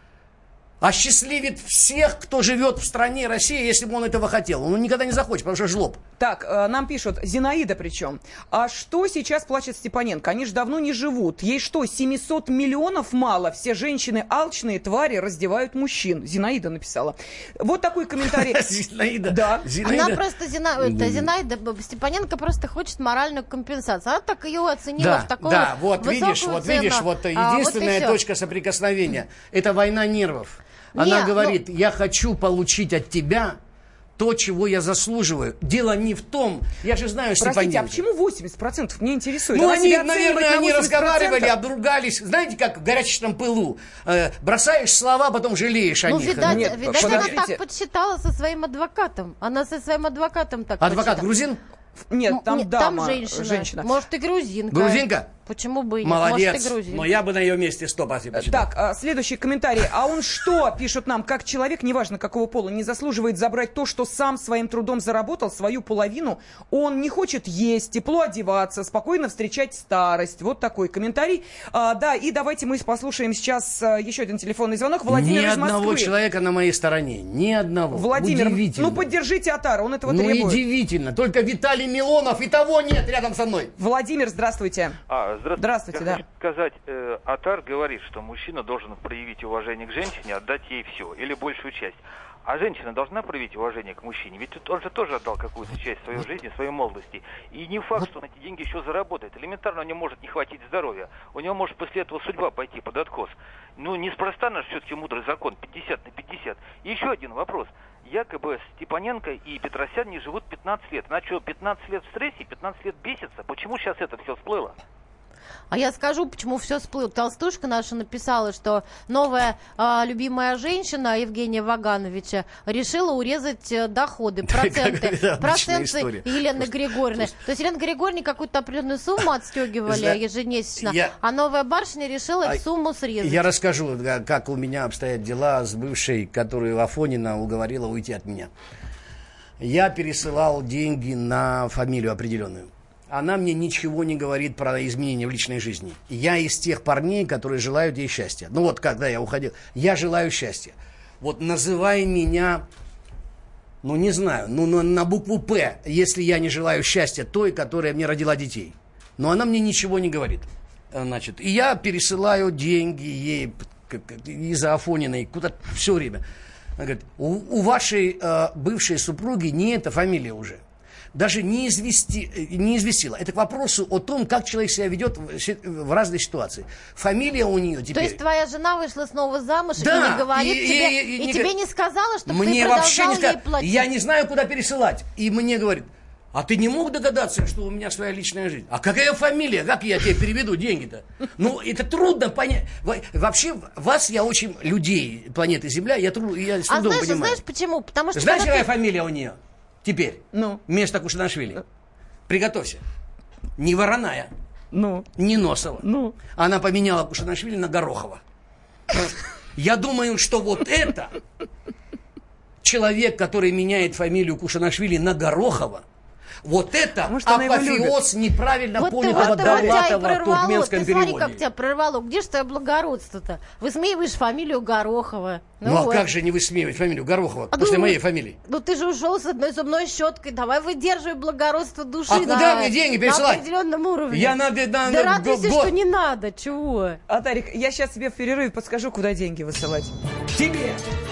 осчастливит всех, кто живет в стране России, если бы он этого хотел. Он никогда не захочет, потому что жлоб. Так, э, нам пишут, Зинаида причем. А что сейчас плачет Степаненко? Они же давно не живут. Ей что, семьсот миллионов мало? Все женщины алчные твари раздевают мужчин. Зинаида написала. Вот такой комментарий. Зинаида. Да. Она просто, Зинаида Степаненко просто хочет моральную компенсацию. Она так ее оценила в такую Да, вот видишь, высокую вот цену. видишь, вот А, единственная вот и точка соприкосновения – это война нервов. Она Не, говорит, ну... я хочу получить от тебя то, чего я заслуживаю. Дело не в том, я же знаю, что Простите, а почему восемьдесят процентов? Мне интересует. Ну, Она они, себя наверное, оценивает на они восемьдесят процентов? разговаривали, обругались. Знаете, как в горячечном пылу. Э, бросаешь слова, потом жалеешь о Ну, них. видать, Нет, видать она подождите. так подсчитала со своим адвокатом. Она со своим адвокатом так Адвокат подсчитала. грузин? Нет, там Нет, дама, там женщина. женщина. Может, и грузинка. Грузинка? Почему бы и нет? Молодец. Может, и грузинка. Но я бы на ее месте сто процентов почитал. Так, а, следующий комментарий. А он что, пишут нам, как человек, неважно какого пола, не заслуживает забрать то, что сам своим трудом заработал, свою половину? Он не хочет есть, тепло одеваться, спокойно встречать старость. Вот такой комментарий. А, да, и давайте мы послушаем сейчас а, еще один телефонный звонок. Владимир Ни из одного Москвы. человека на моей стороне. Ни одного. Владимир, Удивительно. ну поддержите Атара, он этого Ну, требует. удивительно. Только Виталий Милонов и того нет рядом со мной. Владимир, здравствуйте. А, здравствуйте. Здравствуйте, Я да. хочу сказать, э, Атар говорит, что мужчина должен проявить уважение к женщине, отдать ей все, или большую часть. А женщина должна проявить уважение к мужчине, ведь он же тоже отдал какую-то часть своей жизни, своей молодости. И не факт, что он эти деньги еще заработает. Элементарно у него может не хватить здоровья. У него может после этого судьба пойти под откос. Ну, неспроста наш все-таки мудрый закон, пятьдесят на пятьдесят. И еще один вопрос. Якобы Степаненко и Петросян не живут пятнадцать лет. Она что, пятнадцать лет в стрессе, пятнадцать лет бесится? Почему сейчас это все всплыло? А я скажу, почему все всплыло. Толстушка наша написала, что новая а, любимая женщина Евгения Вагановича решила урезать э, доходы, проценты, Да, обычная проценты история. Елены Григорьевны. То есть Елена Григорьевна какую-то определенную сумму отстегивали Зна- ежемесячно, Я- а новая барышня решила А эту сумму срезать. Я расскажу, да, как у меня обстоят дела с бывшей, которую Афонина уговорила уйти от меня. Я пересылал деньги на фамилию определенную. Она мне ничего не говорит про изменения в личной жизни. Я из тех парней, которые желают ей счастья. Ну вот, когда я уходил, я желаю счастья. Вот называй меня, ну не знаю, ну на, на букву «П», если я не желаю счастья той, которая мне родила детей. Но она мне ничего не говорит. Значит, и я пересылаю деньги ей из-за Афониной куда-то все время. Она говорит, у, у вашей э, бывшей супруги не эта фамилия уже. Даже не, извести, не известила. Это к вопросу о том, как человек себя ведет в, в разной ситуации. Фамилия у нее теперь... То есть твоя жена вышла снова замуж Да, и не говорит и- тебе, и- и- и, не тебе говорит. не сказала, чтобы Мне ты вообще продолжал не ей сказать. платить? Я не знаю, куда пересылать. И мне говорит, а ты не мог догадаться, что у меня своя личная жизнь? А какая фамилия? Как я тебе переведу деньги-то? Ну, это трудно понять. Во- Вообще, вас я очень, людей планеты Земля, я, тру- я с А трудом знаешь, понимаю. знаешь почему? Потому что Знаешь, когда какая ты- фамилия у нее? Теперь. Ну. Вместо Кушанашвили. Приготовься. Не Вороная. Ну. Не Носова. Ну. Она поменяла Кушанашвили на Горохова. Я думаю, что вот это человек, который меняет фамилию Кушанашвили на Горохова, вот это Может, апофеоз неправильно вот понятого ты, вот Довлатова в туркменском ты переводе. смотри, как тебя прорвало. Где же твое благородство-то? Высмеиваешь фамилию Горохова. Ну, ну а вот. Как же не высмеивать фамилию Горохова а после ну, моей фамилии? Ну ты же ушел с одной зубной щеткой. Давай выдерживай благородство души. А на, куда мне деньги пересылать? На определенном уровне. Я надо, на, да на, радуйся, го, что не надо. Чего? Атарик, я сейчас тебе в перерыве подскажу, куда деньги высылать. Тебе!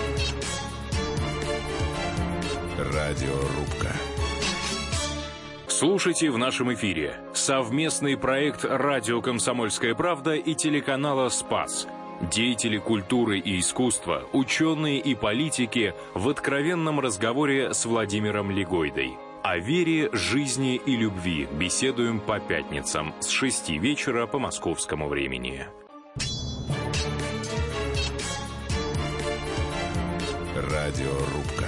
Радиорубка. Слушайте в нашем эфире совместный проект «Радио Комсомольская правда» и телеканала «Спас». Деятели культуры и искусства, ученые и политики в откровенном разговоре с Владимиром Легойдой. О вере, жизни и любви беседуем по пятницам с шести вечера по московскому времени. Радиорубка.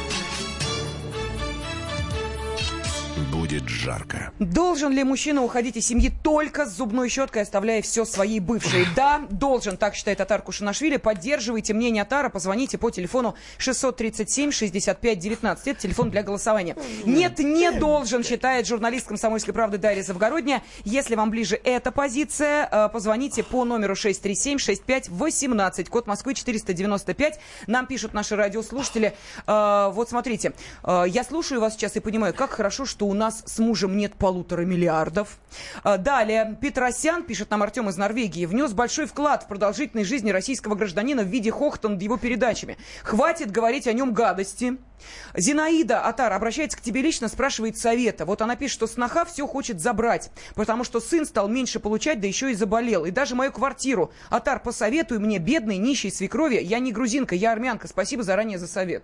Будет жарко. Должен ли мужчина уходить из семьи только с зубной щеткой, оставляя все своей бывшей? Да, должен, так считает Атар Кушанашвили. Поддерживайте мнение Атара, позвоните по телефону шестьсот тридцать семь шестьдесят пять девятнадцать. Это телефон для голосования. Нет, не должен, считает журналист «Комсомольской правды» Дарья Завгородняя. Если вам ближе эта позиция, позвоните по номеру шесть три семь шесть пять восемнадцать, код Москвы четыреста девяносто пять. Нам пишут наши радиослушатели. Вот смотрите, я слушаю вас сейчас и понимаю, как хорошо, что у нас с мужем нет полутора миллиардов. Далее, Петросян, пишет нам Артем из Норвегии, внес большой вклад в продолжительность жизни российского гражданина в виде хохота над его передачами. Хватит говорить о нем гадости. Зинаида, Атар, обращается к тебе лично, спрашивает совета. Вот она пишет, что сноха все хочет забрать, потому что сын стал меньше получать, да еще и заболел. И даже мою квартиру. Атар, посоветуй мне, бедной, нищей свекрови. Я не грузинка, я армянка. Спасибо заранее за совет.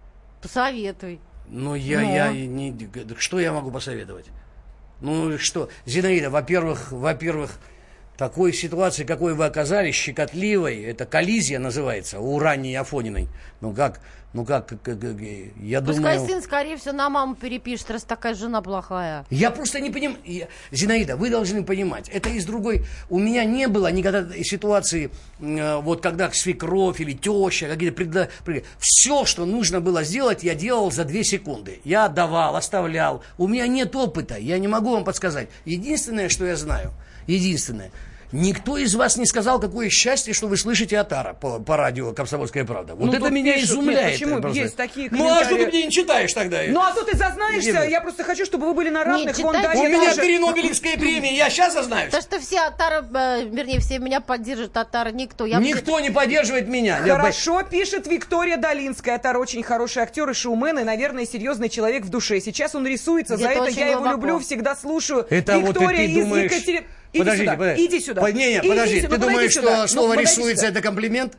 Посоветуй. Ну, я, Но. я не... Что я могу посоветовать? Ну, что? Зинаида, во-первых, во-первых, такой ситуации, какой вы оказались, щекотливой, это коллизия называется, у ранней Афониной. Ну, как... Ну как, как, как я Пускай думаю... сын, скорее всего, на маму перепишет, раз такая жена плохая. Я просто не понимаю... Зинаида, вы должны понимать, это из другой... У меня не было никогда ситуации, э, вот когда свекровь или теща, какие-то... Предла... Все, что нужно было сделать, я делал за две секунды. Я отдавал, оставлял. У меня нет опыта, я не могу вам подсказать. Единственное, что я знаю, единственное... Никто из вас не сказал, какое счастье, что вы слышите Атара по, по радио «Комсомольская правда». Вот ну, это меня пишут, изумляет. Нет, почему? Есть такие комментарии. Ну, а что ты мне не читаешь тогда? Ну, а то ты зазнаешься. Нет. Я просто хочу, чтобы вы были на равных. Не, Вон, читай, Дарья, У меня тоже... три Нобелевская премия, я сейчас зазнаюсь. То, что все Атары, э, вернее, все меня поддержат, Атары никто. Я Никто все... не поддерживает меня. Хорошо, пишет Виктория Долинская. Атар очень хороший актер и шоумен, и, наверное, серьезный человек в душе. Сейчас он рисуется, за это я его люблю, всегда слушаю. Это Виктория вот ты из думаешь... Екатеринбурга. Иди Подождите, сюда, подожди. иди сюда. Под... Не, не, иди подожди, сюда, ты думаешь, сюда. что слово ну, «рисуется» сюда. это комплимент?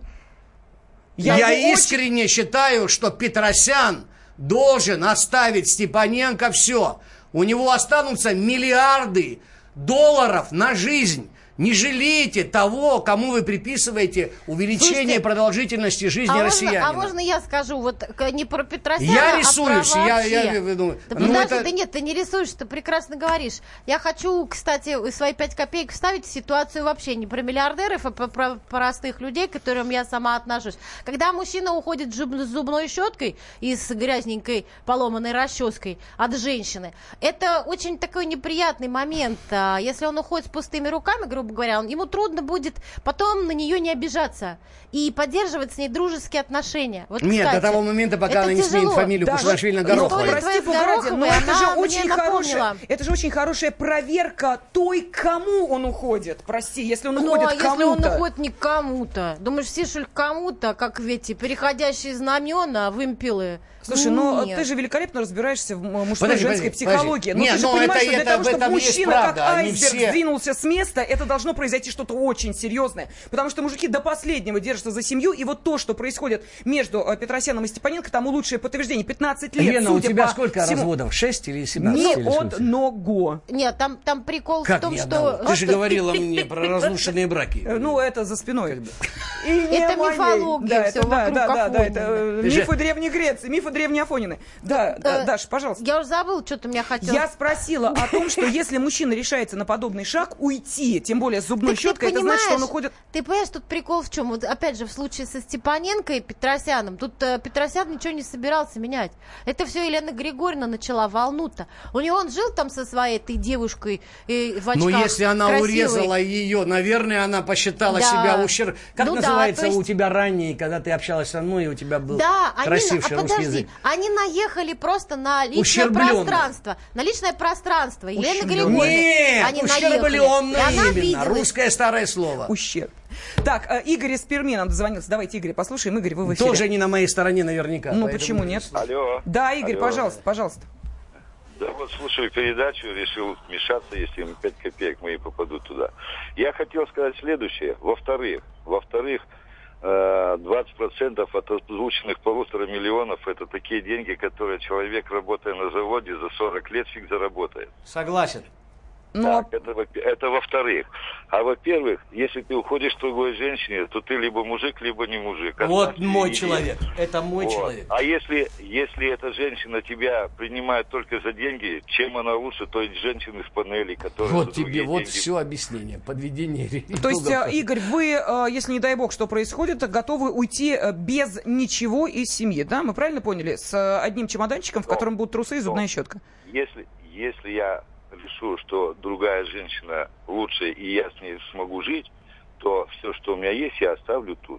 Я, Я очень... искренне считаю, что Петросян должен оставить Степаненко все. У него останутся миллиарды долларов на жизнь. Не жалейте того, кому вы приписываете увеличение Слушайте, продолжительности жизни а россиянина. Можно, а можно я скажу, вот не про Петросяна, я а рисуюсь, про я, вообще. я, я думаю, Да, ну подожди, это... да нет, ты не рисуешь, ты прекрасно говоришь. Я хочу, кстати, свои пять копеек вставить в ситуацию вообще не про миллиардеров, а про, про простых людей, к которым я сама отношусь. Когда мужчина уходит с зубной щеткой и с грязненькой поломанной расческой от женщины, это очень такой неприятный момент. Если он уходит с пустыми руками, грубо говоря, он, ему трудно будет потом на нее не обижаться и поддерживать с ней дружеские отношения. Вот, Нет, кстати, до того момента, пока она не тяжело. сменит фамилию Да, Кушанашвили на ну, Гороховой. прости, Бога, но это же очень хорошая, это же очень хорошая проверка той, кому он уходит. Прости, если он ну, уходит а к кому-то. если он уходит не к кому-то? Думаешь, все что ли к кому-то, как эти переходящие знамена, вымпелы? Слушай, ну Нет. ты же великолепно разбираешься в мужской Подожди, женской подожди, психологии. подожди. Но Нет, ты же ну, понимаешь, это- что для это- того, в чтобы этом есть мужчина, правда, как они айсберг, все- сдвинулся с места, это должно произойти что-то очень серьезное. Потому что мужики до последнего держатся за семью. И вот то, что происходит между э, Петросяном и Степаненко, тому лучшее подтверждение. пятнадцать лет, Лена, у судя тебя по сколько всему- разводов? шесть или семнадцать? Не или сколько? одного. Нет, там, там прикол Как в том, не что... одного? Ты же говорила мне про разрушенные браки. Э, Ну, это за спиной. И не Это моей. мифология, Да, всё это, да, вокруг да, да, да, Афонина. это э, Ты же- мифы Древней Греции, мифы Древней Афонины. Да, да, Даш, пожалуйста. Я уже забыла, что ты меня хотела... Я спросила о том, что если мужчина решается на подобный шаг, уйти, тем более более с зубной Так щеткой, это значит, что он уходит... Ты понимаешь, тут прикол в чем? Вот опять же, в случае со Степаненко и Петросяном, тут э, Петросян ничего не собирался менять. Это все Елена Григорьевна начала волну-то. У него он жил там со своей этой девушкой э, в очках. Ну, если она красивой. урезала ее, наверное, она посчитала да. себя ущерб. Как ну, называется да, есть... у тебя ранее, когда ты общалась со мной, и у тебя был да, красивший они, а русский подожди, язык? Они наехали просто на личное пространство. На личное пространство. Елена Григорьевна. Нет, они ущербленно именно. Обиделась. Русское старое слово. Ущерб. Так, э, Игорь из Перми нам дозвонился. Давайте, Игорь, послушаем. Игорь, вы в эфире. Тоже не на моей стороне наверняка. Ну, почему нет? Алло. Да, Игорь, Алло. пожалуйста, пожалуйста. Да вот слушаю передачу, решил вмешаться, если пять копеек мои попадут туда. Я хотел сказать следующее. Во-вторых, во-вторых, двадцать процентов от озвученных полутора миллионов это такие деньги, которые человек, работая на заводе, за сорок лет фиг заработает. Согласен. Так, это, это во-вторых. А во-первых, если ты уходишь к другой женщине, то ты либо мужик, либо не мужик. Вот мой и, человек. Это мой вот. человек. А если, если эта женщина тебя принимает только за деньги, чем она лучше той женщины с панели, которая... Вот тебе, вот деньги... все объяснение, подведение. То есть, Игорь, вы, если не дай бог, что происходит, готовы уйти без ничего из семьи, да? Мы правильно поняли? С одним чемоданчиком, в котором будут трусы и зубная щетка. Если, если я... решу, что другая женщина лучше, и я с ней смогу жить, то все, что у меня есть, я оставлю тут.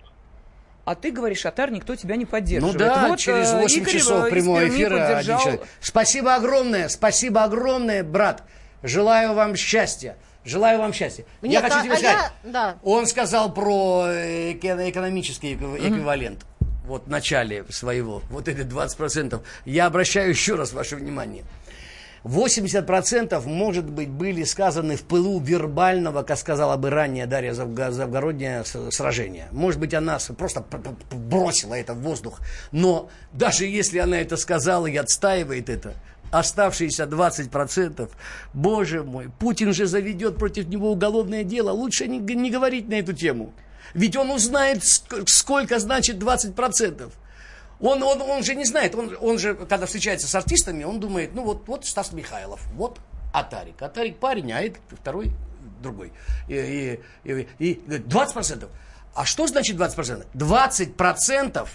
А ты говоришь, Атар, никто тебя не поддерживает. Ну да, вот, через восемь Игорь часов прямого эфира. поддержал... Спасибо огромное, спасибо огромное, брат. Желаю вам счастья. Желаю вам счастья. Нет, я хочу а, тебе а сказать, я... да. он сказал про экономический эквивалент. Mm-hmm. Вот в начале своего, вот эти двадцать процентов. Я обращаю еще раз ваше внимание. восемьдесят процентов, может быть, были сказаны в пылу вербального, как сказала бы ранее Дарья Завгородняя, сражения. Может быть, она просто бросила это в воздух. Но даже если она это сказала и отстаивает это, оставшиеся двадцать процентов, боже мой, Путин же заведет против него уголовное дело. Лучше не, не говорить на эту тему. Ведь он узнает, сколько значит двадцать процентов. Он, он, он же не знает, он, он же, когда встречается с артистами, он думает, ну вот, вот Стас Михайлов, вот Атарик. Атарик парень, а этот второй другой. И, и, и, и двадцать процентов. А что значит двадцать процентов? двадцать процентов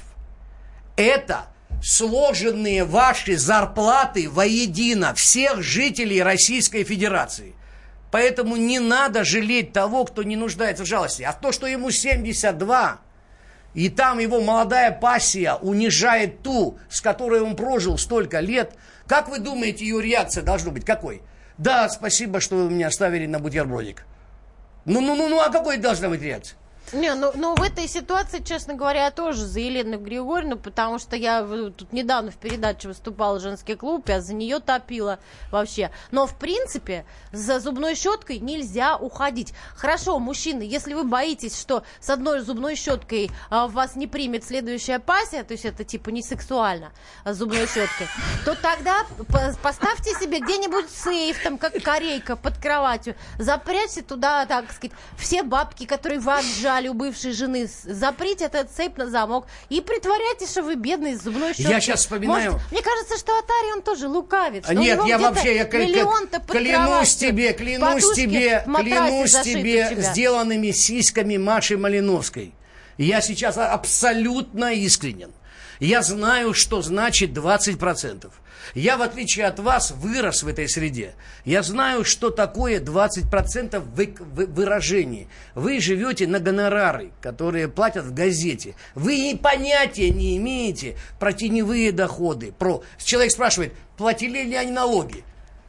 это сложенные ваши зарплаты воедино всех жителей Российской Федерации. Поэтому не надо жалеть того, кто не нуждается в жалости. А то, что ему семьдесят два... И там его молодая пассия унижает ту, с которой он прожил столько лет. Как вы думаете, ее реакция должна быть какой? Да, спасибо, что вы меня оставили на бутербродик. Ну, ну, ну, ну, а какой должна быть реакция? Не, ну, ну в этой ситуации, честно говоря, я тоже за Елену Григорьевну, потому что я тут недавно в передаче выступала в женский клуб, я за нее топила вообще. Но, в принципе, за зубной щеткой нельзя уходить. Хорошо, мужчины, если вы боитесь, что с одной зубной щеткой а, вас не примет следующая пассия, то есть это типа не сексуально, а с зубной щеткой, то тогда поставьте себе где-нибудь сейф, там, как корейка под кроватью, запрячьте туда, так сказать, все бабки, которые вы отжали у бывшей жены, заприте этот цепь на замок и притворяйтесь, что вы бедный с зубной щеткой. Я сейчас вспоминаю... Может, мне кажется, что Атари, он тоже лукавит. Что Нет, я вообще, я клянусь тебе, клянусь тебе, клянусь тебе сделанными сиськами Маши Малиновской. Я сейчас абсолютно искренен. Я знаю, что значит двадцать процентов. Я, в отличие от вас, вырос в этой среде. Я знаю, что такое двадцать процентов вы, вы, выражений. Вы живете на гонорары, которые платят в газете. Вы и понятия не имеете про теневые доходы. Про... Человек спрашивает, платили ли они налоги?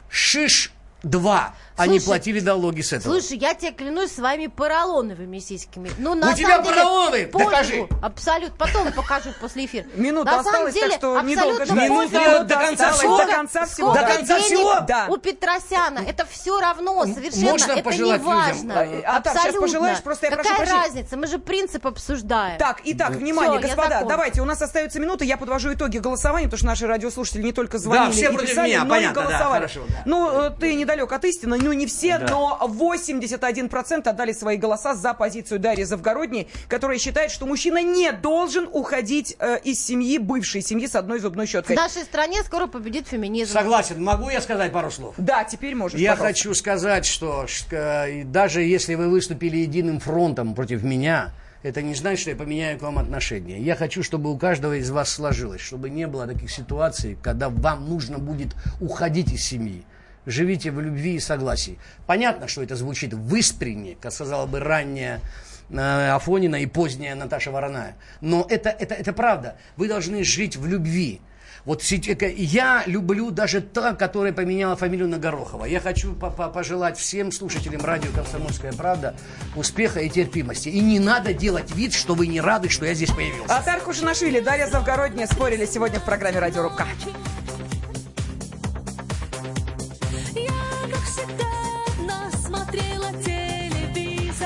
Шиш два. Они слушай, платили налоги с этого. Слушай, я тебе клянусь своими поролоновыми сиськами. Ну, на У тебя поролоновые? Докажи. Абсолютно. Потом покажу после эфира. Минута осталась, так что недолго ждать. Минута до конца всего? До конца всего. До конца всего? Да. У Петросяна. Это все равно совершенно. Можно это пожелать не важно. людям? А так, сейчас пожелаешь, просто я Какая прошу разница? Мы же принцип обсуждаем. Так, итак, внимание, Всё, господа, давайте, у нас остается минута, я подвожу итоги голосования, потому что наши радиослушатели не только звонили да, все и против писали, меня, но понятно, и голосовали. Да, хорошо, да. Ну, ты недалек от истины, ну ну не все, Да. но восемьдесят один процент отдали свои голоса за позицию Дарьи Завгородней, которая считает, что мужчина не должен уходить э, из семьи, бывшей семьи с одной зубной щеткой. В нашей стране скоро победит феминизм. Согласен. Могу я сказать пару слов? Да, теперь можешь, Я пожалуйста. хочу сказать, что э, даже если вы выступили единым фронтом против меня, это не значит, что я поменяю к вам отношения. Я хочу, чтобы у каждого из вас сложилось, чтобы не было таких ситуаций, когда вам нужно будет уходить из семьи. Живите в любви и согласии. Понятно, что это звучит выспренне, как сказала бы ранняя э, Афонина и поздняя Наташа Вороная. Но это, это, это правда. Вы должны жить в любви. Вот я люблю даже та, которая поменяла фамилию на Горохова. Я хочу пожелать всем слушателям радио «Комсомольская правда» успеха и терпимости. И не надо делать вид, что вы не рады, что я здесь появился. Атар Кушанашвили, Дарья Завгородняя спорили сегодня в программе «Радиорубка». Я, как всегда, насмотрела телевизор.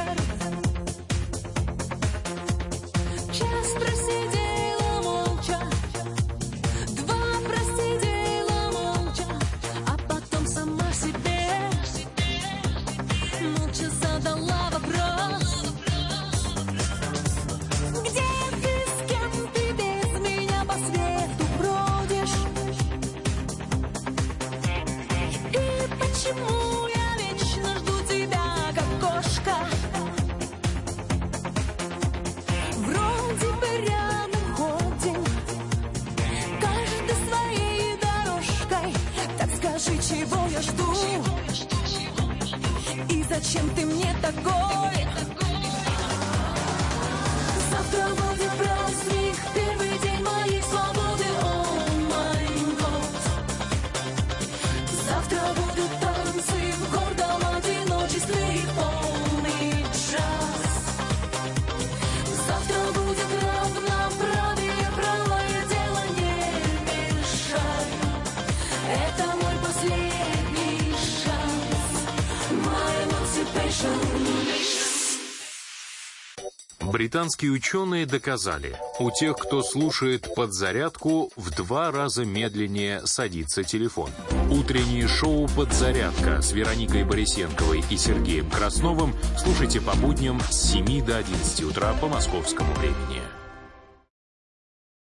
Час просидела молча. Просидела молча, а потом сама себе молча задала вопрос. Где ты, с кем ты без меня по свету бродишь? И почему я вечно жду тебя, как кошка? Вроде бы рядом ходим, каждый своей дорожкой. Так скажи, чего я жду? И зачем ты мне такой? Завтра будет праздник, первый день моей свободы. О май год. Завтра будут танцы в гордом одиночестве и полный час. Завтра будет равноправие, правое дело не мешай. Это мой последний шанс. My emancipation. Британские ученые доказали, у тех, кто слушает «Подзарядку», в два раза медленнее садится телефон. Утреннее шоу «Подзарядка» с Вероникой Борисенковой и Сергеем Красновым слушайте по будням с семи до одиннадцати утра по московскому времени.